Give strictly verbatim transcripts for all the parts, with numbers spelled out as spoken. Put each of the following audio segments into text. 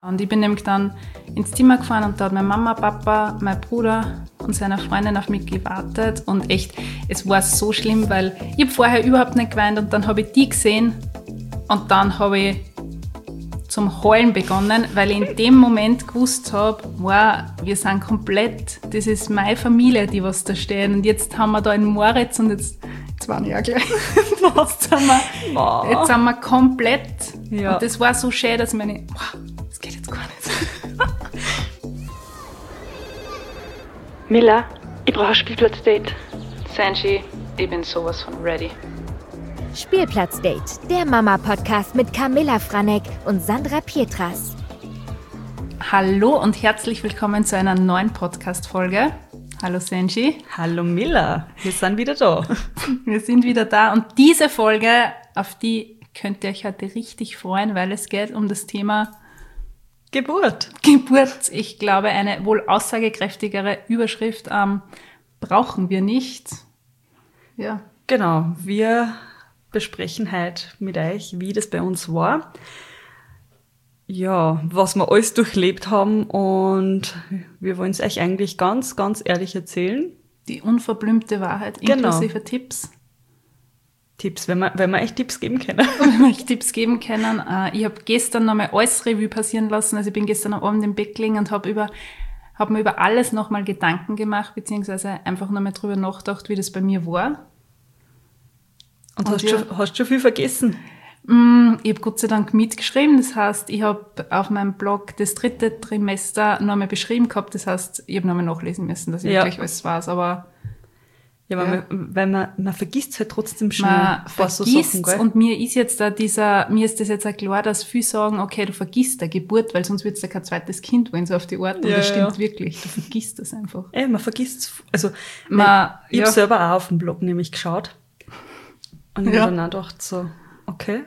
Und ich bin nämlich dann ins Zimmer gefahren und da hat meine Mama, Papa, mein Bruder und seine Freundin auf mich gewartet. Und echt, es war so schlimm, weil ich habe vorher überhaupt nicht geweint und dann habe ich die gesehen und dann habe ich zum Heulen begonnen, weil ich in dem Moment gewusst habe, wow, wir sind komplett, das ist meine Familie, die was da stehen. Und jetzt haben wir da einen Moritz und jetzt, jetzt waren wir ja gleich. Jetzt sind wir, jetzt sind wir komplett. Ja. Und das war so schön, dass ich meine, wow, das geht jetzt gar nicht. Miller, ich brauche ein Spielplatzdate. Sanji, ich bin sowas von ready. Spielplatzdate, der Mama-Podcast mit Camilla Franek und Sandra Pietras. Hallo und herzlich willkommen zu einer neuen Podcast-Folge. Hallo Sanji. Hallo Miller, wir sind wieder da. Wir sind wieder da und diese Folge, auf die könnt ihr euch heute richtig freuen, weil es geht um das Thema Geburt. Geburt. Ich glaube, eine wohl aussagekräftigere Überschrift ähm, brauchen wir nicht. Ja. Genau, wir besprechen heute mit euch, wie das bei uns war. Ja, was wir alles durchlebt haben und wir wollen es euch eigentlich ganz, ganz ehrlich erzählen. Die unverblümte Wahrheit, Genau. inklusive Tipps. Tipps, wenn wir, wenn wir euch Tipps geben können. Wenn wir euch Tipps geben können. Äh, ich habe gestern nochmal alles Revue passieren lassen. Also ich bin gestern am Abend im Bett gelegen und habe über, hab mir über alles nochmal Gedanken gemacht, beziehungsweise einfach nochmal drüber nachgedacht, wie das bei mir war. Und, Und hast, ja. schon, hast schon viel vergessen? Mm, ich habe Gott sei Dank mitgeschrieben. Das heißt, ich habe auf meinem Blog das dritte Trimester nochmal beschrieben gehabt. Das heißt, ich habe nochmal nachlesen müssen, dass ich Ja. wirklich alles weiß. Aber Ja, weil, Ja. Man, weil man, man vergisst halt trotzdem schon man vor so vergisst Sachen, gell? und mir ist jetzt da dieser, mir ist das jetzt auch klar, dass viele sagen, okay, du vergisst der Geburt, weil sonst wird es ja kein zweites Kind wollen, so auf die Art. Und Ja, das stimmt ja. wirklich. Du vergisst das einfach. Ey, man vergisst also Man- weil ich ja. habe selber auch auf dem Blog nämlich geschaut und ich Ja. habe dann auch gedacht so, okay,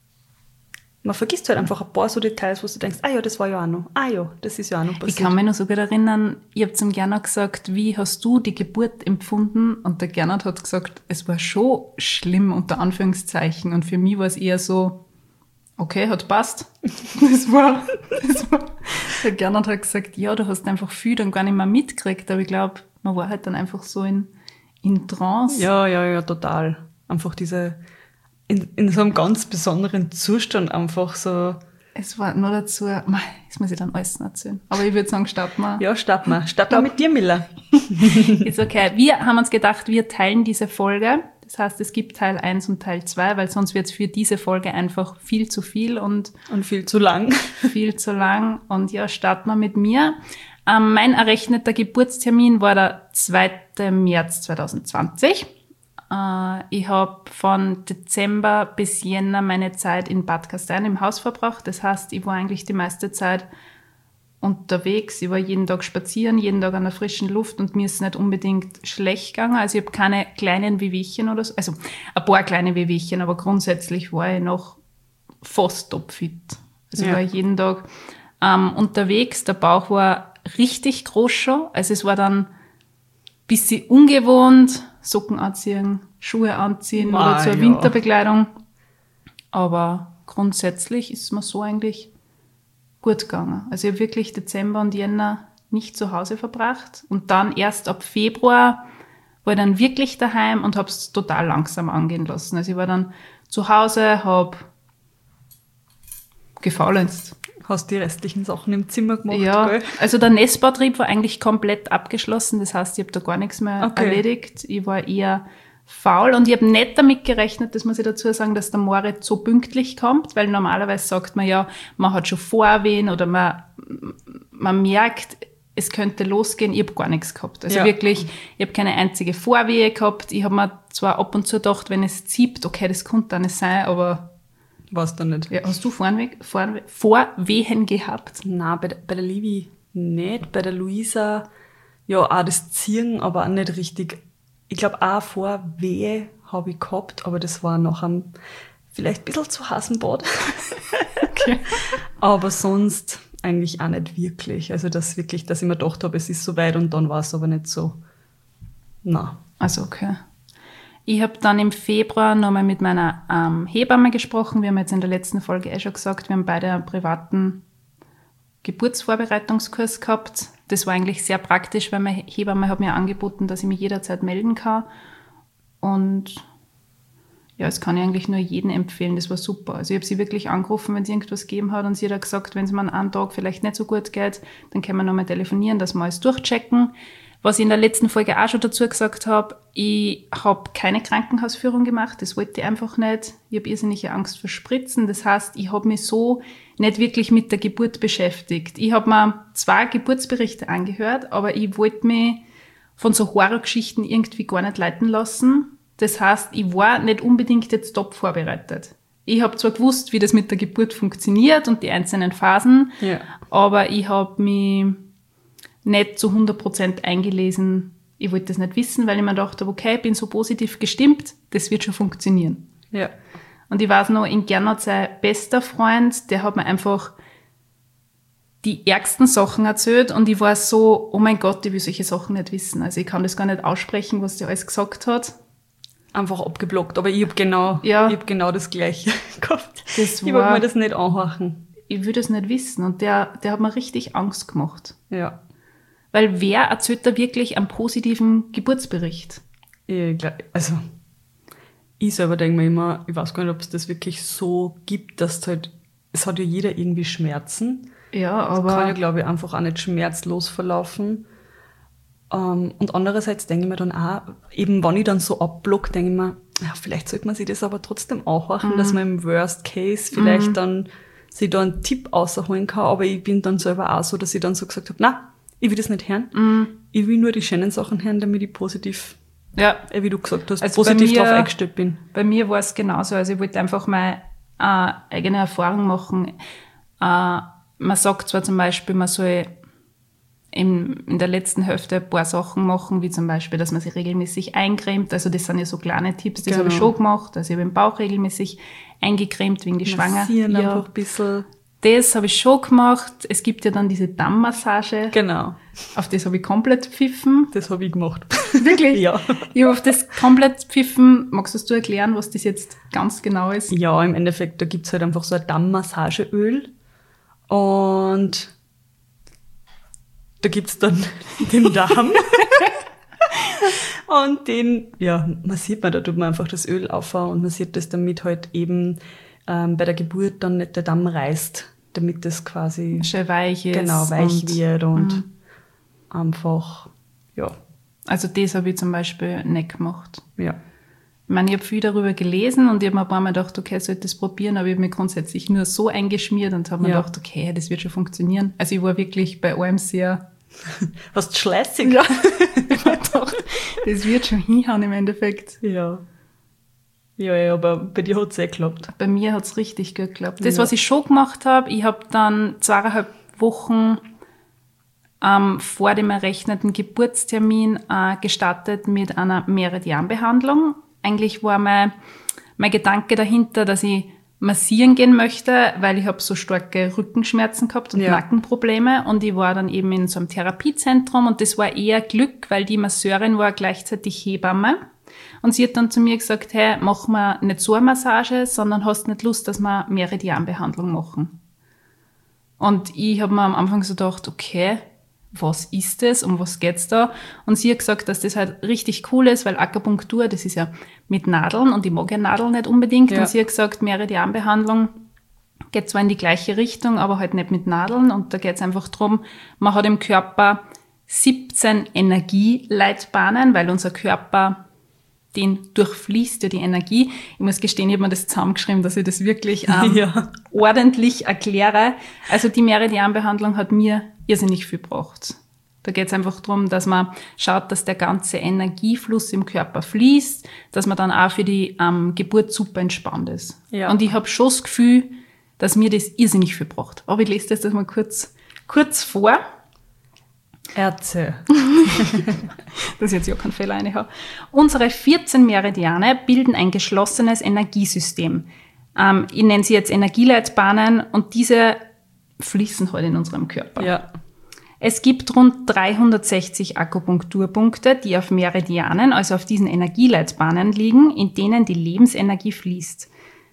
man vergisst halt einfach ein paar so Details, wo du denkst, ah ja, das war ja auch noch, ah ja, das ist ja auch noch Ich passiert. kann mich noch so gut erinnern, ich habe zum Gernot gesagt, wie hast du die Geburt empfunden? Und der Gernot hat gesagt, es war schon schlimm, unter Anführungszeichen. Und für mich war es eher so, okay, hat passt. Das war, das war. Der Gernot hat gesagt, ja, du hast einfach viel dann gar nicht mehr mitgekriegt. Aber ich glaube, man war halt dann einfach so in, in Trance. Ja, ja, ja, total. Einfach diese, in, in so einem ganz besonderen Zustand einfach so, Es war nur dazu, mei, das muss ich dann alles noch erzählen. Aber ich würde sagen, starten wir. ja, starten wir. Starten wir mit dir, Miller. Ist okay. Wir haben uns gedacht, wir teilen diese Folge. Das heißt, es gibt Teil eins und Teil zwei, weil sonst wird es für diese Folge einfach viel zu viel und Und viel zu lang. viel zu lang. Und ja, starten wir mit mir. Ähm, mein errechneter Geburtstermin war der zweite März zweitausendzwanzig. Äh, ich habe von Dezember bis Jänner meine Zeit in Bad Gastein im Haus verbracht. Das heißt, ich war eigentlich die meiste Zeit unterwegs. Ich war jeden Tag spazieren, jeden Tag an der frischen Luft und mir ist nicht unbedingt schlecht gegangen. Also ich habe keine kleinen Wehwehchen oder so. Also ein paar kleine Wehwehchen, aber grundsätzlich war ich noch fast topfit. Also ich Ja. war jeden Tag ähm, unterwegs. Der Bauch war richtig groß schon. Also es war dann ein bisschen ungewohnt, Socken anziehen, Schuhe anziehen Ah, oder zur ja. Winterbekleidung. Aber grundsätzlich ist es mir so eigentlich gut gegangen. Also ich habe wirklich Dezember und Jänner nicht zu Hause verbracht und dann erst ab Februar war ich dann wirklich daheim und habe es total langsam angehen lassen. Also ich war dann zu Hause, habe gefaulenzt. Hast die restlichen Sachen im Zimmer gemacht, Ja, gell? also der Nestbautrieb war eigentlich komplett abgeschlossen. Das heißt, ich habe da gar nichts mehr Okay. erledigt. Ich war eher faul und ich habe nicht damit gerechnet, das muss ich dazu sagen, dass der Moritz so pünktlich kommt, weil normalerweise sagt man ja, man hat schon Vorwehen oder man, man merkt, es könnte losgehen. Ich habe gar nichts gehabt. Also Ja. wirklich, ich habe keine einzige Vorwehe gehabt. Ich habe mir zwar ab und zu gedacht, wenn es zieht, okay, das könnte auch nicht sein, aber War's dann nicht. ja, hast du Vorwe Vorwe Vorwehen gehabt? Nein, bei der, bei der Livi nicht. Bei der Luisa, ja, auch das Ziehen, aber auch nicht richtig. Ich glaube, auch vor Wehe habe ich gehabt, aber das war nach einem vielleicht ein bisschen zu heißen Bad. Okay. Aber sonst eigentlich auch nicht wirklich. Also, dass wirklich, dass ich mir gedacht habe, es ist so weit und dann war es aber nicht so. Nein. Also okay. Ich habe dann im Februar nochmal mit meiner ähm, Hebamme gesprochen. Wir haben jetzt in der letzten Folge eh schon gesagt, wir haben beide einen privaten Geburtsvorbereitungskurs gehabt. Das war eigentlich sehr praktisch, weil meine Hebamme hat mir angeboten, dass ich mich jederzeit melden kann. Und ja, das kann ich eigentlich nur jedem empfehlen. Das war super. Also ich habe sie wirklich angerufen, wenn es irgendwas gegeben hat, und sie hat gesagt, wenn es mir an einem Tag vielleicht nicht so gut geht, dann können wir nochmal telefonieren, dass wir alles durchchecken. Was ich in der letzten Folge auch schon dazu gesagt habe, ich habe keine Krankenhausführung gemacht, das wollte ich einfach nicht. Ich habe irrsinnige Angst vor Spritzen. Das heißt, ich habe mich so nicht wirklich mit der Geburt beschäftigt. Ich habe mir zwei Geburtsberichte angehört, aber ich wollte mich von so Horrorgeschichten irgendwie gar nicht leiten lassen. Das heißt, ich war nicht unbedingt jetzt top vorbereitet. Ich habe zwar gewusst, wie das mit der Geburt funktioniert und die einzelnen Phasen, ja. aber ich habe mich nicht zu hundert Prozent eingelesen. Ich wollte das nicht wissen, weil ich mir dachte, okay, ich bin so positiv gestimmt, das wird schon funktionieren. Ja. Und ich weiß noch, in Gernot sein bester Freund, der hat mir einfach die ärgsten Sachen erzählt und ich war so, oh mein Gott, ich will solche Sachen nicht wissen. Also ich kann das gar nicht aussprechen, was der alles gesagt hat. Einfach abgeblockt, aber ich habe genau, ja. ich hab genau das Gleiche gehabt. Das ich wollte mir das nicht anhören. Ich will das nicht wissen und der, der hat mir richtig Angst gemacht. Ja. Weil wer erzählt da wirklich einen positiven Geburtsbericht? Ich glaub, also, ich selber denke mir immer, ich weiß gar nicht, ob es das wirklich so gibt, dass es halt, es hat ja jeder irgendwie Schmerzen. Ja, aber. Es kann ja, glaube ich, einfach auch nicht schmerzlos verlaufen. Um, und andererseits denke ich mir dann auch, eben wenn ich dann so abblock, denke ich mir, ja, vielleicht sollte man sich das aber trotzdem anhören, mhm. dass man im Worst Case vielleicht mhm. dann sich da einen Tipp rausholen kann. Aber ich bin dann selber auch so, dass ich dann so gesagt habe, na, ich will das nicht hören. Mm. Ich will nur die schönen Sachen hören, damit ich positiv, ja. wie du gesagt hast, also positiv drauf eingestellt bin. Bei mir war es genauso. Also ich wollte einfach meine äh, eigene Erfahrung machen. Äh, man sagt zwar zum Beispiel, man soll in, in der letzten Hälfte ein paar Sachen machen, wie zum Beispiel, dass man sich regelmäßig eincremt. Also das sind ja so kleine Tipps, das genau. habe ich schon gemacht. Also ich habe den Bauch regelmäßig eingecremt wegen die Schwanger. Massieren ja. einfach ein bisschen. Das habe ich schon gemacht. Es gibt ja dann diese Dammmassage. Genau. Auf das habe ich komplett pfiffen. Das habe ich gemacht. Wirklich? Ja. Ich habe auf das komplett pfiffen. Magst du erklären, was das jetzt ganz genau ist? Ja, im Endeffekt, da gibt's halt einfach so ein Dammmassageöl. Und da gibt's dann den Darm. Und den, ja, massiert man, da tut man einfach das Öl aufhauen und massiert das, damit halt eben ähm, bei der Geburt dann nicht der Damm reißt, damit das quasi schön weich ist. Genau, weich und, wird und mh. einfach, ja. Also das habe ich zum Beispiel nicht gemacht. Ja. Ich meine, ich habe viel darüber gelesen und ich habe mir ein paar Mal gedacht, okay, ich sollte das probieren, aber ich habe mich grundsätzlich nur so eingeschmiert und habe mir ja. gedacht, okay, das wird schon funktionieren. Also ich war wirklich bei allem sehr... Was schleißig. Ja, ich habe gedacht, das wird schon hinhauen im Endeffekt. Ja. Ja, ja, aber bei dir hat es eh geklappt. Bei mir hat es richtig gut geklappt. Das, ja. was ich schon gemacht habe, ich habe dann zweieinhalb Wochen ähm, vor dem errechneten Geburtstermin äh, gestartet mit einer Meridianbehandlung. Eigentlich war mein, mein Gedanke dahinter, dass ich massieren gehen möchte, weil ich habe so starke Rückenschmerzen gehabt und ja. Nackenprobleme. Und ich war dann eben in so einem Therapiezentrum und das war eher Glück, weil die Masseurin war gleichzeitig Hebamme. Und sie hat dann zu mir gesagt, hey, machen wir nicht so eine Massage, sondern hast nicht Lust, dass wir Meridianbehandlung machen. Und ich habe mir am Anfang so gedacht, okay, was ist das, um was geht's da? Und sie hat gesagt, dass das halt richtig cool ist, weil Akupunktur, das ist ja mit Nadeln und ich mag ja Nadeln nicht unbedingt. Ja. Und sie hat gesagt, Meridianbehandlung geht zwar in die gleiche Richtung, aber halt nicht mit Nadeln. Und da geht's einfach drum, man hat im Körper siebzehn Energieleitbahnen, weil unser Körper, den durchfließt ja die Energie. Ich muss gestehen, ich habe mir das zusammengeschrieben, dass ich das wirklich ähm, ja. ordentlich erkläre. Also die Meridianbehandlung hat mir irrsinnig viel gebracht. Da geht es einfach darum, dass man schaut, dass der ganze Energiefluss im Körper fließt, dass man dann auch für die ähm, Geburt super entspannt ist. Ja. Und ich habe schon das Gefühl, dass mir das irrsinnig viel gebracht. Aber ich lese das jetzt mal kurz, kurz vor. Ärzte. Das ist jetzt ja kein Fehler reinhauen. Unsere vierzehn Meridiane bilden ein geschlossenes Energiesystem. Ähm, ich nenne sie jetzt Energieleitbahnen und diese fließen halt in unserem Körper. Ja. Es gibt rund dreihundertsechzig Akupunkturpunkte, die auf Meridianen, also auf diesen Energieleitbahnen liegen, in denen die Lebensenergie fließt.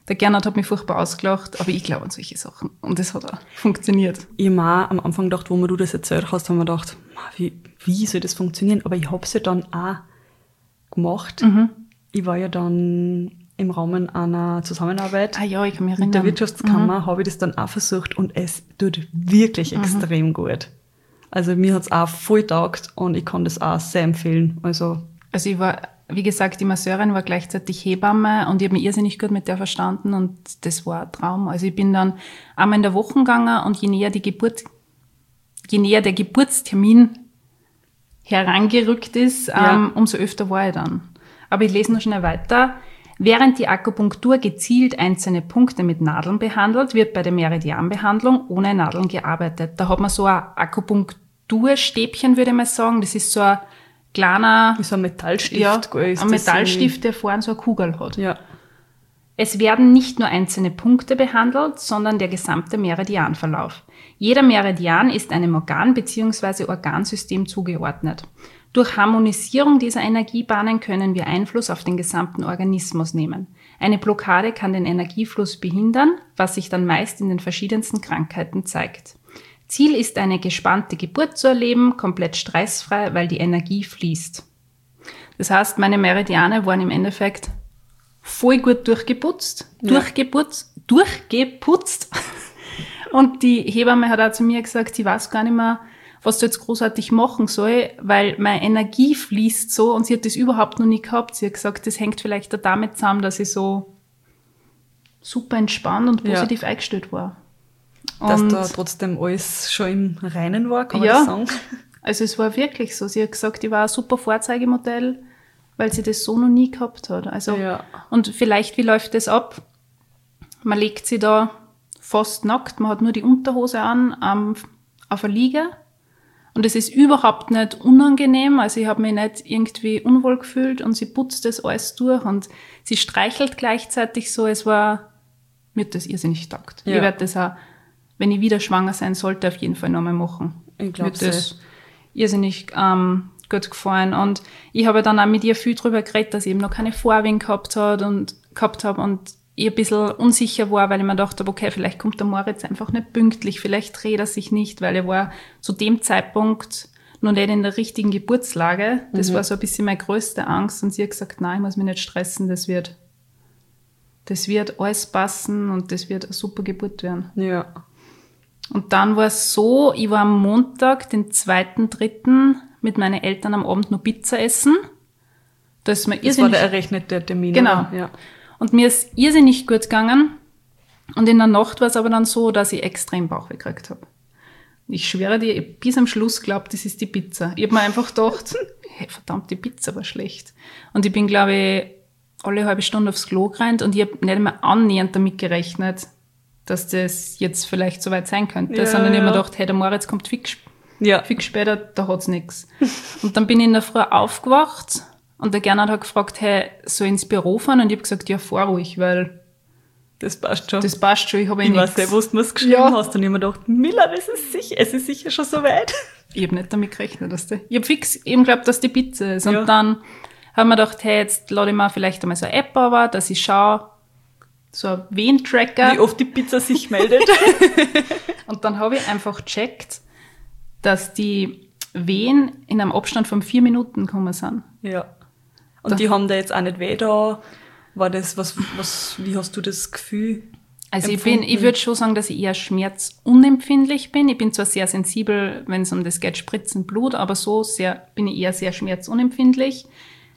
Der Gernot hat mich furchtbar ausgelacht, aber ich glaube an solche Sachen. Und das hat auch funktioniert. Ich habe mir auch am Anfang gedacht, wo mir du das erzählt hast, haben wir gedacht, wie, wie soll das funktionieren? Aber ich habe es ja dann auch gemacht. Mhm. Ich war ja dann im Rahmen einer Zusammenarbeit Ah ja, ich kann mich erinnern. mit der Wirtschaftskammer, mhm. habe ich das dann auch versucht und es tut wirklich mhm. extrem gut. Also mir hat es auch voll getaugt und ich kann das auch sehr empfehlen. Also, also ich war, wie gesagt, die Masseurin war gleichzeitig Hebamme und ich habe mich irrsinnig gut mit der verstanden und das war ein Traum. Also ich bin dann einmal in der Woche gegangen und je näher die Geburt, je näher der Geburtstermin herangerückt ist, ja. ähm, umso öfter war ich dann. Aber ich lese noch schnell weiter. Während die Akupunktur gezielt einzelne Punkte mit Nadeln behandelt, wird bei der Meridianbehandlung ohne Nadeln gearbeitet. Da hat man so ein Akupunkturstäbchen, würde ich mal sagen. Das ist so ein kleiner... Wie so ein Metallstift. Ja, ist ein Metallstift, der vorne so eine Kugel hat. Ja. Es werden nicht nur einzelne Punkte behandelt, sondern der gesamte Meridianverlauf. Jeder Meridian ist einem Organ bzw. Organsystem zugeordnet. Durch Harmonisierung dieser Energiebahnen können wir Einfluss auf den gesamten Organismus nehmen. Eine Blockade kann den Energiefluss behindern, was sich dann meist in den verschiedensten Krankheiten zeigt. Ziel ist, eine gespannte Geburt zu erleben, komplett stressfrei, weil die Energie fließt. Das heißt, meine Meridiane waren im Endeffekt voll gut durchgeputzt, ja. durchgeputzt, durchgeputzt. Und die Hebamme hat auch zu mir gesagt, sie weiß gar nicht mehr, was du jetzt großartig machen soll, weil meine Energie fließt so und sie hat das überhaupt noch nie gehabt. Sie hat gesagt, das hängt vielleicht auch damit zusammen, dass ich so super entspannt und positiv ja. eingestellt war. Dass und da trotzdem alles schon im Reinen war, kann man ja, das sagen? Also es war wirklich so. Sie hat gesagt, ich war ein super Vorzeigemodell, weil sie das so noch nie gehabt hat. Also ja. Und vielleicht, wie läuft das ab? Man legt sie da fast nackt, man hat nur die Unterhose an, ähm, auf der Liege. Und es ist überhaupt nicht unangenehm, also ich habe mich nicht irgendwie unwohl gefühlt und sie putzt das alles durch und sie streichelt gleichzeitig so, es war, mir hat das irrsinnig getaugt. Ja. Ich werde das auch, wenn ich wieder schwanger sein sollte, auf jeden Fall nochmal machen. Ich glaube, mir hat das irrsinnig ähm, gut gefallen und ich habe dann auch mit ihr viel drüber geredet, dass ich eben noch keine Vorwehen gehabt hat und gehabt habe und ich ein bisschen unsicher war, weil ich mir dachte, okay, vielleicht kommt der Moritz einfach nicht pünktlich, vielleicht dreht er sich nicht, weil er war zu dem Zeitpunkt noch nicht in der richtigen Geburtslage. Das mhm. war so ein bisschen meine größte Angst und sie hat gesagt, nein, ich muss mich nicht stressen, das wird, das wird alles passen und das wird eine super Geburt werden. Ja. Und dann war es so, ich war am Montag, den zweiten, dritten mit meinen Eltern am Abend noch Pizza essen. Das, ist mir das war der errechnete Termin. Genau. Ja. Und mir ist irrsinnig gut gegangen. Und in der Nacht war es aber dann so, dass ich extrem Bauchweh gekriegt habe. Ich schwöre dir, ich bis am Schluss glaubt, das ist die Pizza. Ich habe mir einfach gedacht, hey, verdammt, die Pizza war schlecht. Und ich bin, glaube ich, alle halbe Stunde aufs Klo gerannt und ich habe nicht mehr annähernd damit gerechnet, dass das jetzt vielleicht so weit sein könnte. Ja, sondern ich habe ja. mir gedacht, hey, der Moritz kommt fix, ja. fix später, da hat's nichts. Und dann bin ich in der Früh aufgewacht und der Gernot hat gefragt, hey, soll ich ins Büro fahren? Und ich habe gesagt, ja, fahr ruhig, weil das passt schon. Das passt schon, ich habe eh Ich nichts. weiß nicht, wo du es geschrieben Ja. hast. Und ich habe mir gedacht, Miller, das ist sicher, es ist sicher schon so weit. Ich habe nicht damit gerechnet, dass die, ich habe fix eben geglaubt, dass die Pizza ist. Und Ja. dann haben wir gedacht, hey, jetzt lade ich mir vielleicht einmal so eine App aber, dass ich schaue, so ein Wehentracker. Wie oft die Pizza sich meldet. Und dann habe ich einfach gecheckt, dass die Wehen in einem Abstand von vier Minuten gekommen sind. Ja. Und Da- die haben da jetzt auch nicht weh da. War das, was, was, wie hast du das Gefühl? Also ich empfunden? bin, ich würde schon sagen, dass ich eher schmerzunempfindlich bin. Ich bin zwar sehr sensibel, wenn es um das geht, Spritzen, Blut, aber so sehr, bin ich eher sehr schmerzunempfindlich.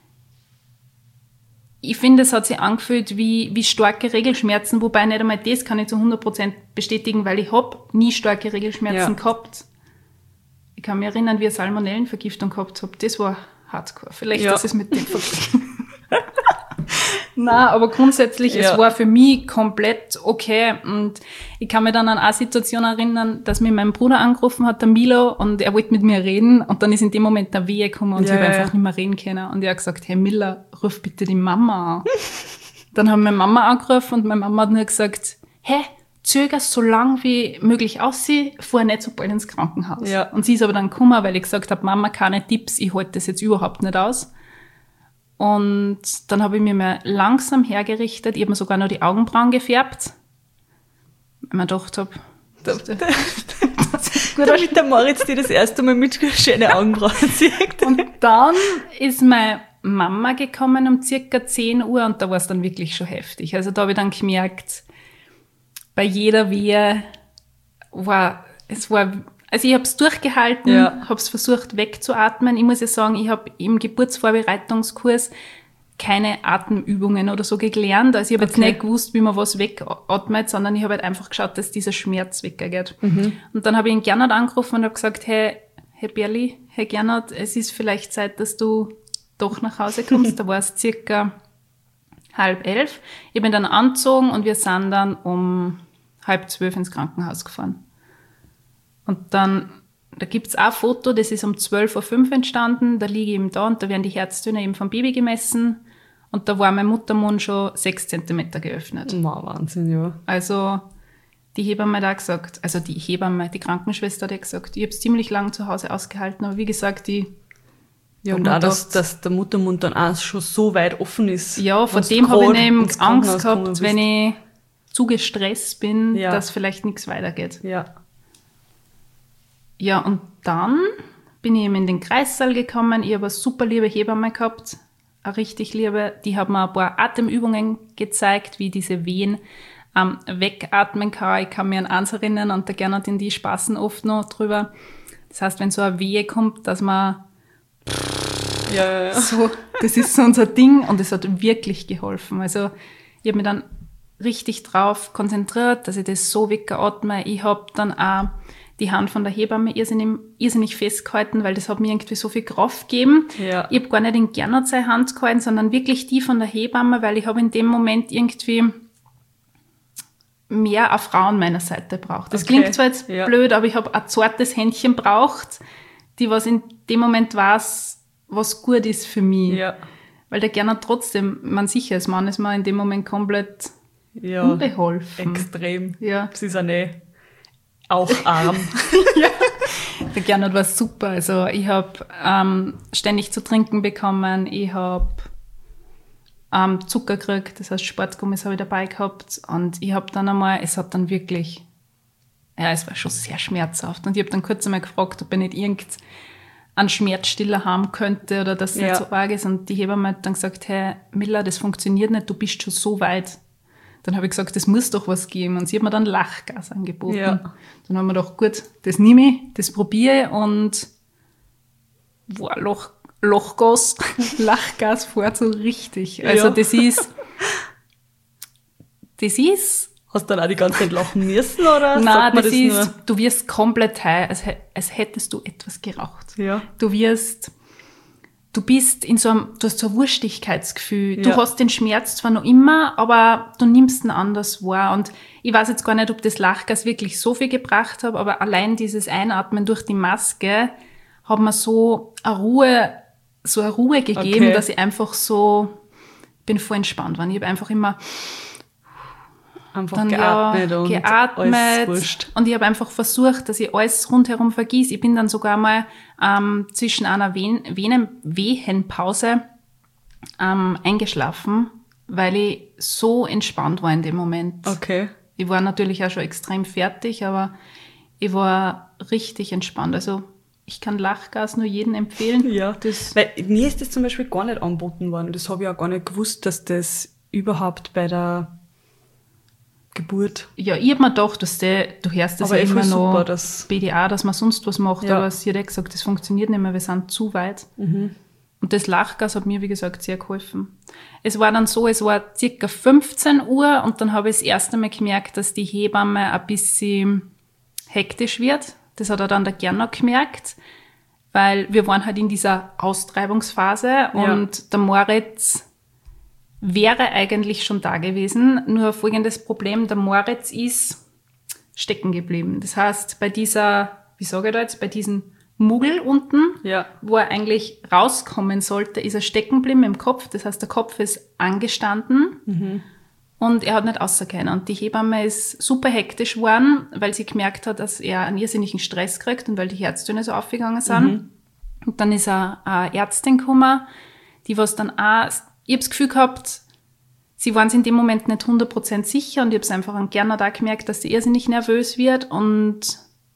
Ich finde, es hat sich angefühlt wie, wie starke Regelschmerzen, wobei nicht einmal das kann ich zu hundert Prozent bestätigen, weil ich habe nie starke Regelschmerzen Ja. gehabt. Ich kann mich erinnern, wie ich eine Salmonellenvergiftung gehabt habe. Das war hardcore. Vielleicht Ja. ist es mit dem verglichen. Nein, aber grundsätzlich, Ja. es war für mich komplett okay. Und ich kann mich dann an eine Situation erinnern, dass mir mein Bruder angerufen hat, der Milo, und er wollte mit mir reden. Und dann ist in dem Moment der Wehe gekommen und Ja, ich habe ja. einfach nicht mehr reden können. Und er hat gesagt, hey Miller, ruf bitte die Mama an. Dann haben meine Mama angerufen und meine Mama hat nur gesagt, hey, zöger so lang wie möglich aus, sie fahr nicht so bald ins Krankenhaus. Ja. Und sie ist aber dann gekommen, weil ich gesagt habe, Mama, keine Tipps, ich halte das jetzt überhaupt nicht aus. Und dann habe ich mir mal langsam hergerichtet. Ich habe mir sogar noch die Augenbrauen gefärbt. Weil ich mir gedacht habe, damit der Moritz dir das erste Mal mit schönen Augenbrauen sieht. Und dann ist meine Mama gekommen um circa zehn Uhr und da war es dann wirklich schon heftig. Also da habe ich dann gemerkt, bei jeder Wehe war, es war, also ich habe es durchgehalten, ja. habe es versucht wegzuatmen. Ich muss ja sagen, ich habe im Geburtsvorbereitungskurs keine Atemübungen oder so gelernt. Also ich habe okay. jetzt nicht gewusst, wie man was wegatmet, sondern ich habe halt einfach geschaut, dass dieser Schmerz weggeht. Mhm. Und dann habe ich ihn Gernot angerufen und habe gesagt, hey, hey Berli, hey Gernot, es ist vielleicht Zeit, dass du doch nach Hause kommst. Da war es circa halb elf. Ich bin dann angezogen und wir sind dann um halb zwölf ins Krankenhaus gefahren. Und dann, da gibt's auch ein Foto, das ist um zwölf Uhr fünf entstanden, da liege ich eben da und da werden die Herztöne eben vom Baby gemessen und da war mein Muttermund schon sechs Zentimeter geöffnet. Wow, Wahnsinn, ja. Also die Hebamme hat auch gesagt, also die Hebamme, die Krankenschwester hat gesagt, ich habe es ziemlich lang zu Hause ausgehalten, aber wie gesagt, die Ja, und auch, dass, dass der Muttermund dann auch schon so weit offen ist. Ja, vor dem habe ich eben Angst gehabt, wenn ich zu gestresst bin, ja. dass vielleicht nichts weitergeht. Ja. Ja, und dann bin ich eben in den Kreissaal gekommen. Ich habe eine super liebe Hebamme gehabt, eine richtig liebe. Die hat mir ein paar Atemübungen gezeigt, wie diese Wehen ähm, wegatmen kann. Ich kann mich an eins erinnern und der Gernot in die spaßen oft noch drüber. Das heißt, wenn so eine Wehe kommt, dass man ja, ja, ja. so, das ist so unser Ding und es hat wirklich geholfen. Also ich habe mich dann richtig drauf konzentriert, dass ich das so wegatme. Ich habe dann auch die Hand von der Hebamme irrsinnig, irrsinnig festgehalten, weil das hat mir irgendwie so viel Kraft gegeben. Ja. Ich habe gar nicht in Gernot seine Hand gehalten, sondern wirklich die von der Hebamme, weil ich habe in dem Moment irgendwie mehr eine Frau an meiner Seite braucht. Das okay. klingt zwar jetzt ja. blöd, aber ich habe ein zartes Händchen braucht, die was in dem Moment weiß, was gut ist für mich. Ja. Weil der Gernot trotzdem, man sicher als Mann ist man in dem Moment komplett ja. unbeholfen. Extrem. Ja. Sie ist ja nicht auch arm. ja. Der Gernot war super. Also ich habe ähm, ständig zu trinken bekommen. Ich habe ähm, Zucker gekriegt, das heißt Sportgummis habe ich dabei gehabt. Und ich habe dann einmal, es hat dann wirklich, ja, es war schon sehr schmerzhaft. Und ich habe dann kurz einmal gefragt, ob ich nicht irgendeinen Schmerzstiller haben könnte oder dass es ja. nicht so arg ist. Und die Hebamme hat dann gesagt, hey Milla, das funktioniert nicht, du bist schon so weit. Dann habe ich gesagt, das muss doch was geben. Und sie hat mir dann Lachgas angeboten. Ja. Dann haben wir gedacht, gut, das nehme ich, das probiere ich. Und wow, Loch, Lochgas, Lachgas fährt so richtig. Also ja. das ist, das ist... Hast du dann auch die ganze Zeit lachen müssen, oder? Nein, das, das ist, nur? Du wirst komplett high, als, als hättest du etwas geraucht. Ja. Du wirst... Du bist in so einem, du hast so ein Wurstigkeitsgefühl. Du ja. hast den Schmerz zwar noch immer, aber du nimmst ihn anders wahr. Und ich weiß jetzt gar nicht, ob das Lachgas wirklich so viel gebracht hat, aber allein dieses Einatmen durch die Maske hat mir so eine Ruhe, so eine Ruhe gegeben, okay. dass ich einfach so, bin voll entspannt war. Ich habe einfach immer Einfach dann, geatmet ja, und geatmet alles wurscht. Und ich habe einfach versucht, dass ich alles rundherum vergieße. Ich bin dann sogar mal ähm, zwischen einer Wehen, Wehen, Wehenpause ähm, eingeschlafen, weil ich so entspannt war in dem Moment. Okay. Ich war natürlich auch schon extrem fertig, aber ich war richtig entspannt. Also ich kann Lachgas nur jedem empfehlen. Ja, das, weil mir ist das zum Beispiel gar nicht angeboten worden. Das habe ich auch gar nicht gewusst, dass das überhaupt bei der Geburt. Ja, ich hab mir gedacht, dass der, du hörst das aber ja immer noch, super, dass B D A, dass man sonst was macht, ja. aber sie hat gesagt, das funktioniert nicht mehr, wir sind zu weit. Mhm. Und das Lachgas hat mir, wie gesagt, sehr geholfen. Es war dann so, es war circa fünfzehn Uhr und dann habe ich das erste Mal gemerkt, dass die Hebamme ein bisschen hektisch wird. Das hat auch dann der Gernot gemerkt, weil wir waren halt in dieser Austreibungsphase ja. und der Moritz wäre eigentlich schon da gewesen, nur folgendes Problem, der Moritz ist stecken geblieben. Das heißt, bei dieser, wie sage ich da jetzt, bei diesem Muggel unten, ja. wo er eigentlich rauskommen sollte, ist er stecken geblieben im Kopf. Das heißt, der Kopf ist angestanden mhm. und er hat nicht rausgehen. Und die Hebamme ist super hektisch geworden, weil sie gemerkt hat, dass er einen irrsinnigen Stress kriegt und weil die Herztöne so aufgegangen sind. Mhm. Und dann ist er eine Ärztin gekommen, die was dann auch, ich habe das Gefühl gehabt, sie waren sich in dem Moment nicht hundert Prozent sicher und ich habe es einfach an Gernot auch gemerkt, dass sie irrsinnig nervös wird und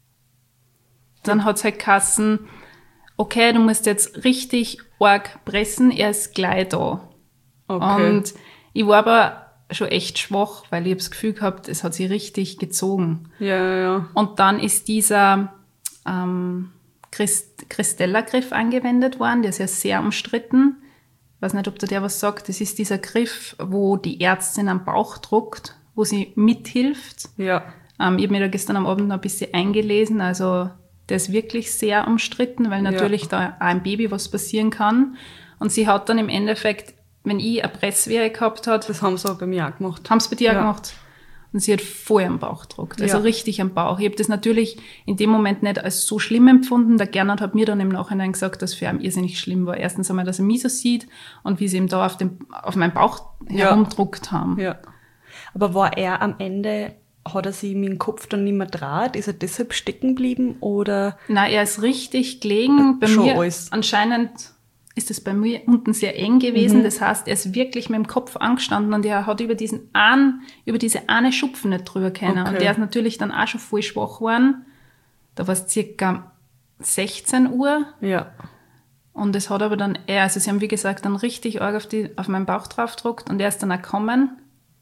dann hat es halt geheißen, okay, du musst jetzt richtig arg pressen, er ist gleich da. Okay. Und ich war aber schon echt schwach, weil ich habe das Gefühl gehabt, es hat sie richtig gezogen. Ja, ja, ja. Und dann ist dieser ähm, Christ- Christella-Griff angewendet worden, der ist ja sehr umstritten. Ich weiß nicht, ob der was sagt. Das ist dieser Griff, wo die Ärztin am Bauch druckt, wo sie mithilft. Ja. Ähm, ich habe mir da gestern am Abend noch ein bisschen eingelesen, also der ist wirklich sehr umstritten, weil natürlich ja. da auch ein Baby was passieren kann. Und sie hat dann im Endeffekt, wenn ich eine Presswehre gehabt hat, das haben sie auch bei mir auch gemacht. Haben sie bei dir ja. auch gemacht? Und sie hat voll am Bauch gedruckt, also ja. richtig am Bauch. Ich habe das natürlich in dem Moment nicht als so schlimm empfunden. Der Gernot hat mir dann im Nachhinein gesagt, dass für ihn irrsinnig schlimm war. Erstens einmal, dass er mich so sieht und wie sie ihm da auf, dem, auf meinen Bauch ja. herumdruckt haben. Ja. Aber war er am Ende... Hat er sich mit dem Kopf dann nicht mehr draht? Ist er deshalb stecken geblieben oder? Nein, er ist richtig gelegen. Bei Schon mir alles. Anscheinend ist es bei mir unten sehr eng gewesen. Mhm. Das heißt, er ist wirklich mit dem Kopf angestanden und er hat über diesen einen, über diese eine Schupfen nicht drüber können. Okay. Und der ist natürlich dann auch schon voll schwach geworden. Da war es circa sechzehn Uhr. Ja. Und es hat aber dann, er, also sie haben wie gesagt dann richtig arg auf, die, auf meinen Bauch drauf gedruckt und er ist dann auch gekommen.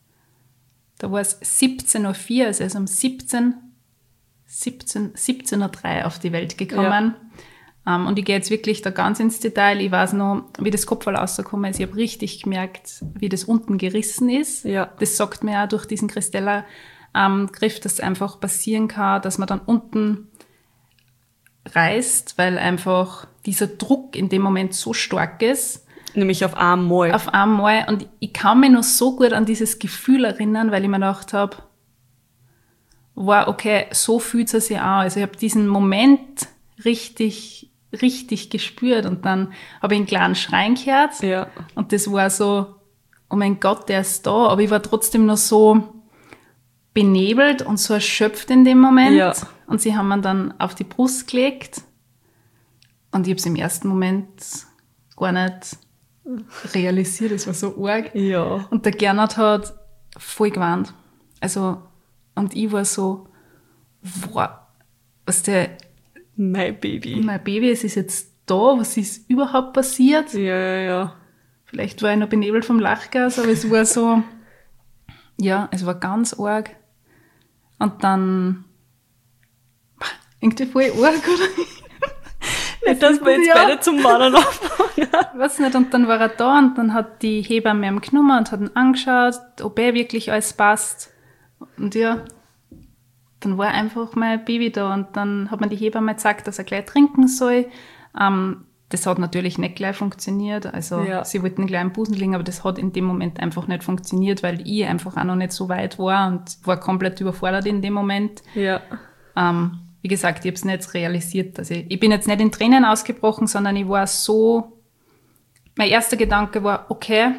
Da war es siebzehn Uhr vier, also er ist um siebzehn, siebzehn, siebzehn Uhr drei auf die Welt gekommen. Ja. Um, und ich gehe jetzt wirklich da ganz ins Detail. Ich weiß noch, wie das Kopfball rausgekommen ist. Ich habe richtig gemerkt, wie das unten gerissen ist. Ja. Das sagt mir auch durch diesen Christella-Griff, dass es einfach passieren kann, dass man dann unten reißt, weil einfach dieser Druck in dem Moment so stark ist. Nämlich auf einmal. Auf einmal. Und ich kann mich noch so gut an dieses Gefühl erinnern, weil ich mir gedacht habe, wow, okay, so fühlt es sich an. Also ich habe diesen Moment richtig, richtig gespürt. Und dann habe ich einen kleinen Schreien gehört. Ja. Und das war so, oh mein Gott, der ist da. Aber ich war trotzdem noch so benebelt und so erschöpft in dem Moment. Ja. Und sie haben mir dann auf die Brust gelegt. Und ich habe es im ersten Moment gar nicht realisiert, das war so arg. Ja. Und der Gernot hat voll gewarnt. Also, und ich war so, wow, was der, mein Baby. mein Baby, es ist jetzt da, was ist überhaupt passiert? Ja, ja, ja. Vielleicht war ich noch benebelt vom Lachgas, aber es war so, ja, es war ganz arg. Und dann, irgendwie voll arg, oder? Nicht, dass wir jetzt ja. beide zum Mannen anfangen. Weiß nicht, und dann war er da und dann hat die Hebamme ihm genommen und hat ihn angeschaut, ob er wirklich alles passt. Und ja, dann war einfach mein Baby da und dann hat mir die Hebamme gesagt, dass er gleich trinken soll. Ähm, das hat natürlich nicht gleich funktioniert. Also ja. sie wollten gleich im Busen liegen, aber das hat in dem Moment einfach nicht funktioniert, weil ich einfach auch noch nicht so weit war und war komplett überfordert in dem Moment. Ja. Ähm, Wie gesagt, ich habe es nicht realisiert. Also ich, ich bin jetzt nicht in Tränen ausgebrochen, sondern ich war so, mein erster Gedanke war, okay,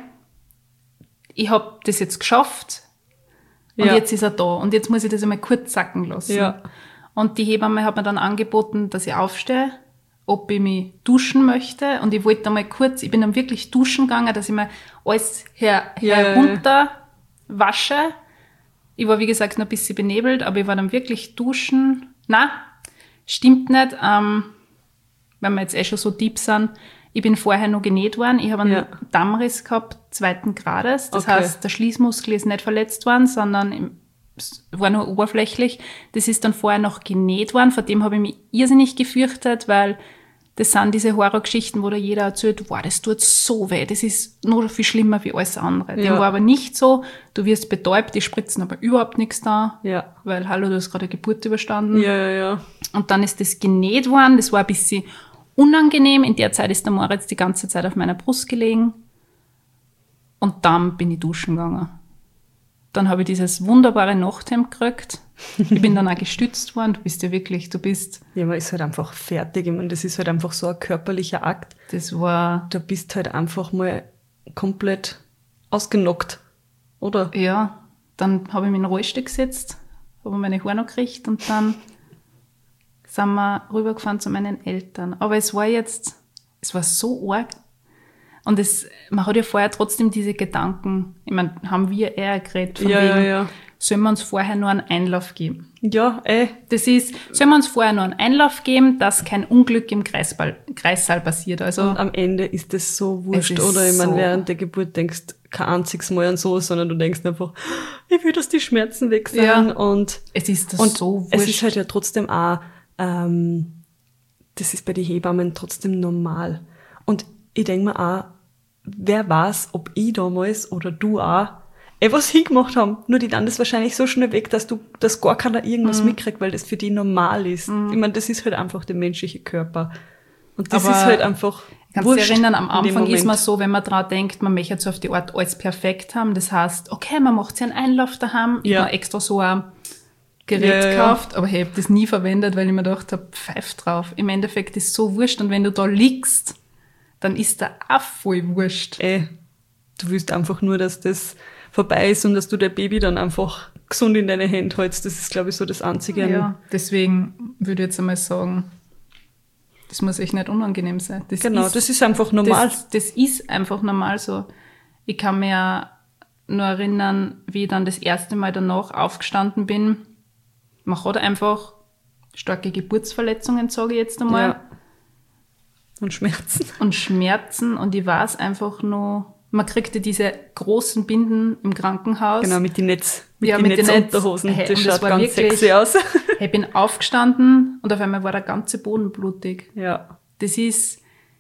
ich habe das jetzt geschafft und ja. jetzt ist er da und jetzt muss ich das einmal kurz sacken lassen. Ja. Und die Hebamme hat mir dann angeboten, dass ich aufstehe, ob ich mich duschen möchte und ich wollte einmal kurz, ich bin dann wirklich duschen gegangen, dass ich mir alles her, ja, herunter wasche. Ich war, wie gesagt, noch ein bisschen benebelt, aber ich war dann wirklich duschen. Nein, stimmt nicht, ähm, wenn wir jetzt eh schon so deep sind. Ich bin vorher noch genäht worden. Ich habe einen ja. Dammriss gehabt, zweiten Grades. Das okay. heißt, der Schließmuskel ist nicht verletzt worden, sondern im, war nur oberflächlich. Das ist dann vorher noch genäht worden. Vor dem habe ich mich irrsinnig gefürchtet, weil das sind diese Horrorgeschichten, wo da jeder erzählt, wow, das tut so weh, das ist noch viel schlimmer wie alles andere. Ja. Dem war aber nicht so, du wirst betäubt, die spritzen aber überhaupt nichts da, ja. weil, hallo, du hast gerade eine Geburt überstanden. Ja, ja, ja. Und dann ist das genäht worden, das war ein bisschen unangenehm, in der Zeit ist der Moritz die ganze Zeit auf meiner Brust gelegen und dann bin ich duschen gegangen. Dann habe ich dieses wunderbare Nachthemd gekriegt. Ich bin dann auch gestützt worden. Du bist ja wirklich, du bist... Ja, man ist halt einfach fertig. Ich meine, das ist halt einfach so ein körperlicher Akt. Das war... Da bist halt einfach mal komplett ausgenockt, oder? Ja, dann habe ich mich in den Rollstuhl gesetzt, habe meine Haare noch gekriegt und dann sind wir rübergefahren zu meinen Eltern. Aber es war jetzt, es war so arg. Und es, man hat ja vorher trotzdem diese Gedanken, ich meine, haben wir eher geredet, von Ja, wegen, ja, ja. sollen wir uns vorher nur einen Einlauf geben? Ja, eh. Das ist, sollen wir uns vorher nur einen Einlauf geben, dass kein Unglück im Kreisball, Kreissaal passiert. Also, Und am Ende ist das so wurscht, ist oder? Ich meine, so- während der Geburt denkst kein einziges Mal an so, sondern du denkst einfach, ich will, dass die Schmerzen weg sind. Ja. Und, es ist das und so wurscht. es ist halt ja trotzdem auch, ähm, das ist bei den Hebammen trotzdem normal. Und ich denk mir auch, wer weiß, ob ich damals oder du auch etwas hingemacht haben. Nur die dann das wahrscheinlich so schnell weg, dass du, dass gar keiner irgendwas Mhm. mitkriegt, weil das für die normal ist. Ich meine, das ist halt einfach der menschliche Körper. Und das Aber ist halt einfach Kannst du dich wurscht erinnern, am in dem Anfang ist Moment. man so, wenn man dran denkt, man möchte so auf die Art alles perfekt haben. Das heißt, okay, man macht sich einen Einlauf daheim. Ich Ja. habe extra so ein Gerät Ja, ja, ja. gekauft, aber ich habe das nie verwendet, weil ich mir gedacht habe, pfeif drauf. Im Endeffekt ist es so wurscht. Und wenn du da liegst, dann ist da auch voll wurscht. Ey, du willst einfach nur, dass das vorbei ist und dass du dein Baby dann einfach gesund in deine Hände hältst. Das ist, glaube ich, so das Einzige. Ja, deswegen würde ich jetzt einmal sagen, das muss echt nicht unangenehm sein. Das Genau, ist, das ist einfach normal. Das, das ist einfach normal so. Ich kann mir ja nur erinnern, wie ich dann das erste Mal danach aufgestanden bin. Man hat einfach starke Geburtsverletzungen, sage ich jetzt einmal, Ja. Und Schmerzen. und Schmerzen. Und ich weiß einfach nur, man kriegte diese großen Binden im Krankenhaus. Genau, mit den Netz, mit Ja, den mit den Netzunterhosen. Netz. Hey, Das und das schaut war ganz wirklich- sexy aus. Ich bin aufgestanden und auf einmal war der ganze Boden blutig. Ja. Das ist,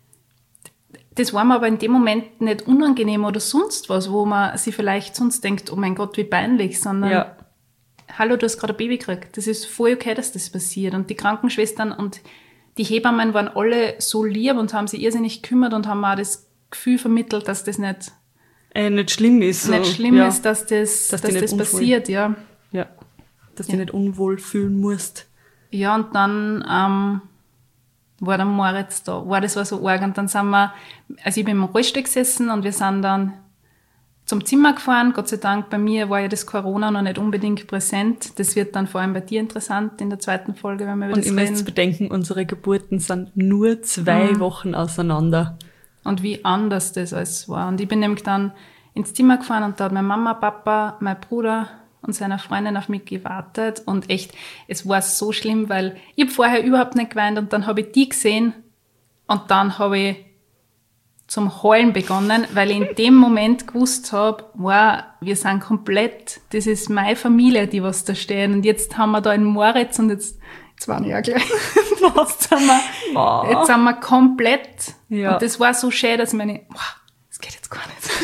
das war mir aber in dem Moment nicht unangenehm oder sonst was, wo man sich vielleicht sonst denkt, oh mein Gott, wie peinlich, sondern Ja. hallo, du hast gerade ein Baby gekriegt. Das ist voll okay, dass das passiert. Und die Krankenschwestern und die Hebammen waren alle so lieb und haben sich irrsinnig gekümmert und haben mir auch das Gefühl vermittelt, dass das nicht, Äh, nicht schlimm ist. So. nicht schlimm ja. ist, dass das, Dass dass die nicht das unwohl- passiert, ja. Ja. Dass du Ja. dich nicht unwohl fühlen musst. Ja, und dann ähm, war der Moritz da. War, das war so arg. Und dann sind wir, also ich bin im Rollstuhl gesessen und wir sind dann zum Zimmer gefahren. Gott sei Dank, bei mir war ja das Corona noch nicht unbedingt präsent. Das wird dann vor allem bei dir interessant in der zweiten Folge, wenn wir über Und das ihr müsst reden. bedenken, unsere Geburten sind nur zwei Mhm. Wochen auseinander. Und wie anders das alles war. Und ich bin nämlich dann ins Zimmer gefahren und da hat meine Mama, Papa, mein Bruder und seine Freundin auf mich gewartet. Und echt, es war so schlimm, weil ich habe vorher überhaupt nicht geweint und dann habe ich die gesehen und dann habe ich zum Heulen begonnen, weil ich in dem Moment gewusst habe, wow, wir sind komplett, das ist meine Familie, die was da stehen. Und jetzt haben wir da einen Moritz und jetzt, jetzt war ich auch gleich. Jetzt sind wir, Wow. jetzt sind wir komplett. Ja. Und das war so schön, dass ich meine, wow, das geht jetzt gar nicht.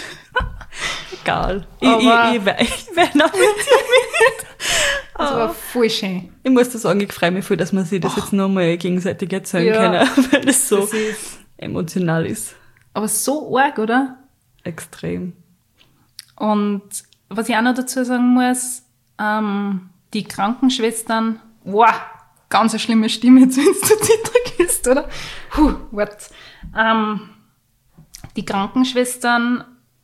Egal. Ich, Aber- ich, ich, we- ich weine auch mit. Das war voll schön. Ich muss da sagen, ich freue mich voll, dass wir sich das jetzt nochmal gegenseitig erzählen Ja. können, weil das so Das ist, emotional ist. aber so arg, oder? Extrem. Und was ich auch noch dazu sagen muss, ähm, die Krankenschwestern, wow, ganz eine schlimme Stimme, jetzt wenn es zu zittrig ist, oder? Puh, what? Ähm, die Krankenschwestern,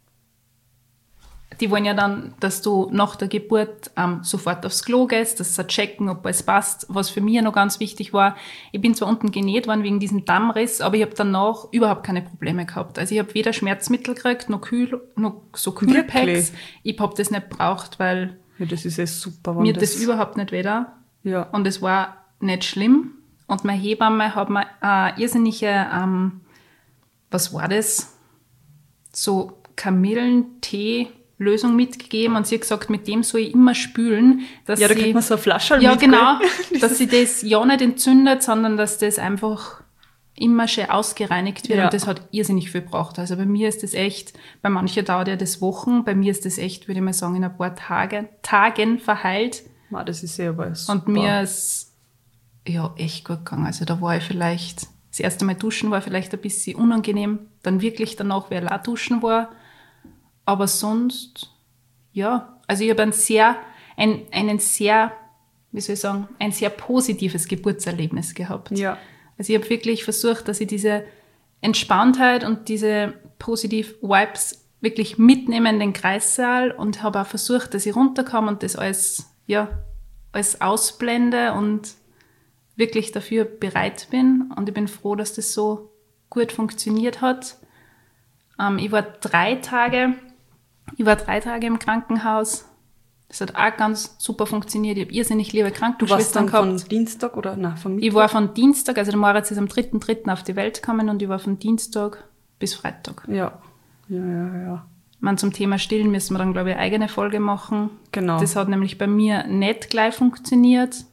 die wollen ja dann, dass du nach der Geburt ähm, sofort aufs Klo gehst, dass sie checken, ob alles passt. Was für mich ja noch ganz wichtig war, ich bin zwar unten genäht worden wegen diesem Dammriss, aber ich habe danach überhaupt keine Probleme gehabt. Also ich habe weder Schmerzmittel gekriegt, noch, Kühl, noch so Kühlpacks. Wirklich? Ich habe das nicht gebraucht, weil Ja, das ist ja super, wenn mir das überhaupt nicht weder. Ja. Und es war nicht schlimm. Und meine Hebamme hat mir eine irrsinnige, ähm, was war das? So Kamillentee-Lösung mitgegeben und sie hat gesagt, mit dem soll ich immer spülen, dass Ja, da sie, kriegt man so eine Flasche ja mit, genau, gell? dass sie das ja nicht entzündet, sondern dass das einfach immer schön ausgereinigt wird Ja. und das hat irrsinnig viel gebraucht. Also bei mir ist das echt, bei manchen dauert ja das Wochen, bei mir ist das echt, würde ich mal sagen, in ein paar Tage, Tagen verheilt. Ma, das ist ja aber super. Und mir ist ja echt gut gegangen. Also da war ich vielleicht, das erste Mal duschen war vielleicht ein bisschen unangenehm, dann wirklich danach, weil auch duschen war. Aber sonst, ja, also ich habe ein sehr, ein, einen sehr, wie soll ich sagen, ein sehr positives Geburtserlebnis gehabt. Ja. Also ich habe wirklich versucht, dass ich diese Entspanntheit und diese positive Vibes wirklich mitnehme in den Kreissaal und habe auch versucht, dass ich runterkomme und das alles, ja, alles ausblende und wirklich dafür bereit bin. Und ich bin froh, dass das so gut funktioniert hat. Ähm, ich war drei Tage, ich war drei Tage im Krankenhaus. Das hat auch ganz super funktioniert. Ich habe irrsinnig liebe Du warst Krankenschwestern dann gehabt. von Dienstag oder nein, von Mittwoch? Ich war von Dienstag, also der Moritz ist am dritten dritten auf die Welt gekommen und ich war von Dienstag bis Freitag. Ja, ja, ja, ja. Man, zum Thema Stillen müssen wir dann, glaube ich, eine eigene Folge machen. Genau. Das hat nämlich bei mir nicht gleich funktioniert.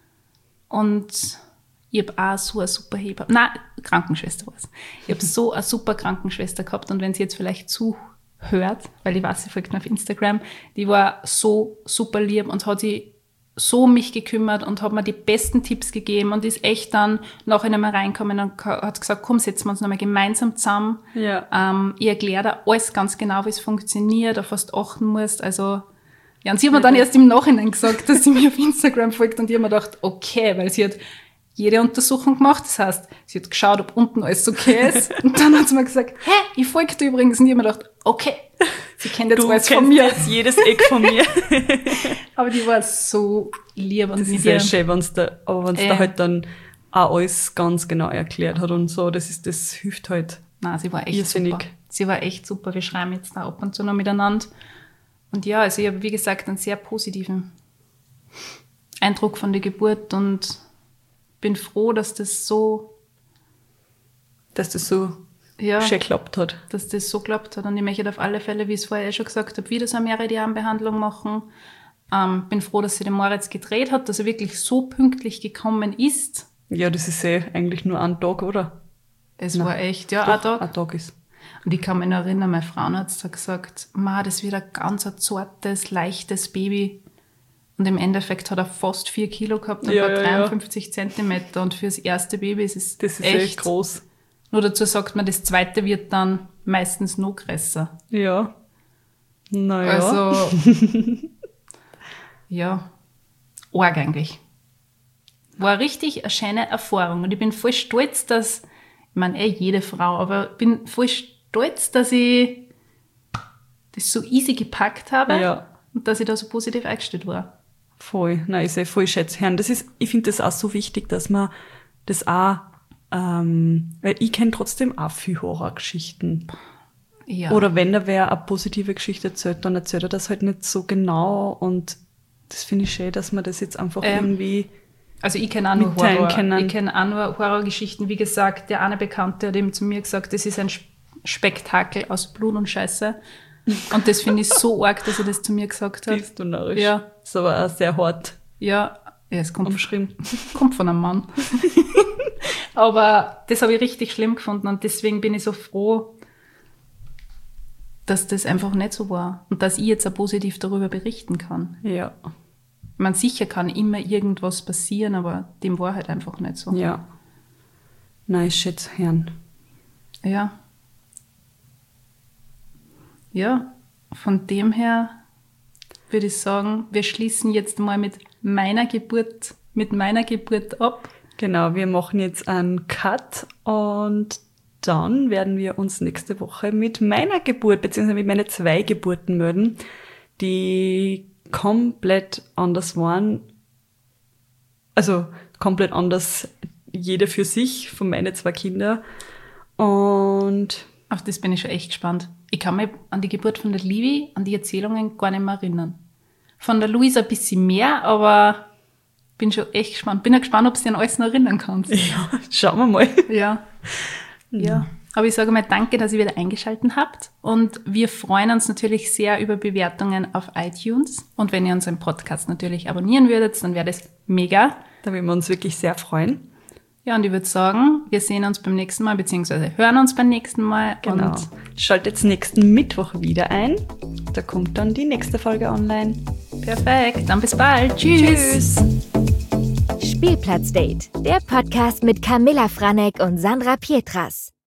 Und ich habe auch so eine super Hebamme, nein, Krankenschwester war es. Ich habe so eine super Krankenschwester gehabt und wenn sie jetzt vielleicht zuhört, weil ich weiß, sie folgt mir auf Instagram, die war so super lieb und hat sich so um mich gekümmert und hat mir die besten Tipps gegeben und ist echt dann nachher nicht mehr reingekommen und hat gesagt, komm, setzen wir uns nochmal gemeinsam zusammen. Ja. Ähm, ich erkläre dir alles ganz genau, wie es funktioniert, auf was du achten musst. Also, ja, und sie hat mir dann erst im Nachhinein gesagt, dass sie mir auf Instagram folgt und ich habe mir gedacht, okay, weil sie hat jede Untersuchung gemacht. Das heißt, sie hat geschaut, ob unten alles okay ist. Und dann hat sie mir gesagt, hä, ich folge dir übrigens. Und ich habe mir gedacht, okay, sie kennt jetzt Du alles kennst von mir. jetzt jedes Eck von mir. Aber die war so lieb. Und Das mit ist ja ihr- schön, wenn's da, aber wenn es Äh. da halt dann auch alles ganz genau erklärt hat und so, das ist, das hilft halt. Nein, sie war echt Irrsinnig. super. Sie war echt super. Wir schreiben jetzt da ab und zu noch miteinander. Und ja, also ich habe, wie gesagt, einen sehr positiven Eindruck von der Geburt und bin froh, dass das so, Dass das so ja, schön geklappt hat. dass das so klappt hat. Und ich möchte auf alle Fälle, wie ich es vorher eh schon gesagt habe, wieder so eine Meridianbehandlung machen. Ähm, bin froh, dass sie den Moritz gedreht hat, dass er wirklich so pünktlich gekommen ist. Ja, das ist eh eigentlich nur ein Tag, oder? Es Nein. war echt, ja, Doch, ein Tag. Ein Tag ist. Und ich kann mich noch erinnern, mein Frauenarzt hat gesagt, Ma, das wird ein ganz ein zartes, leichtes Baby. Und im Endeffekt hat er fast vier Kilo gehabt und Ja, war ja, ja. dreiundfünfzig Zentimeter. Und fürs erste Baby ist es Das ist echt, echt groß. Nur dazu sagt man, das zweite wird dann meistens noch größer. Ja. Naja. Also, ja, arg eigentlich. War richtig eine schöne Erfahrung. Und ich bin voll stolz, dass, ich meine, eh jede Frau, aber bin voll stolz, dass ich das so easy gepackt habe Ja. und dass ich da so positiv eingestellt war. Voll. Nein, ist eh voll schätzherrn. Das ist, ich finde das auch so wichtig, dass man das auch, ähm, weil ich kenne trotzdem auch viel Horrorgeschichten. Ja. Oder wenn da wer eine positive Geschichte erzählt, dann erzählt er das halt nicht so genau und das finde ich schön, dass man das jetzt einfach Ähm, irgendwie, Also ich kenne auch nur mitteilen Horror. können. Ich kenne auch nur Horrorgeschichten. Wie gesagt, der eine Bekannte hat eben zu mir gesagt, das ist ein Sp- Spektakel aus Blut und Scheiße. Und das finde ich so arg, dass er das zu mir gesagt hat. bist du narrisch. Ja. Ist aber auch sehr hart Ja, ja, es kommt, umschrieben. kommt von einem Mann. Aber das habe ich richtig schlimm gefunden und deswegen bin ich so froh, dass das einfach nicht so war und dass ich jetzt auch positiv darüber berichten kann. Ja. Ich meine, sicher kann immer irgendwas passieren, aber dem war halt einfach nicht so. Ja. Nein, schätzherrn. Ja. Ja, von dem her würde ich sagen, wir schließen jetzt mal mit meiner Geburt, mit meiner Geburt ab. Genau, wir machen jetzt einen Cut und dann werden wir uns nächste Woche mit meiner Geburt, beziehungsweise mit meinen zwei Geburten melden, die komplett anders waren. Also komplett anders, jede für sich, von meinen zwei Kindern. Und Auf das bin ich schon echt gespannt. Ich kann mich an die Geburt von der Livi, an die Erzählungen gar nicht mehr erinnern. Von der Luisa ein bisschen mehr, aber bin schon echt gespannt. Bin ja gespannt, ob du dich an alles noch erinnern kannst. ja, schauen wir mal. Ja. Ja. Aber ich sage mal danke, dass ihr wieder eingeschaltet habt. Und wir freuen uns natürlich sehr über Bewertungen auf iTunes. Und wenn ihr unseren Podcast natürlich abonnieren würdet, dann wäre das mega. Da würden wir uns wirklich sehr freuen. Ja, und ich würde sagen, wir sehen uns beim nächsten Mal, beziehungsweise hören uns beim nächsten Mal. Genau. Und Schaltet nächsten Mittwoch wieder ein. Da kommt dann die nächste Folge online. perfekt. Dann bis bald. Tschüss. Spielplatzdate, der Podcast mit Camilla Franek und Sandra Pietras.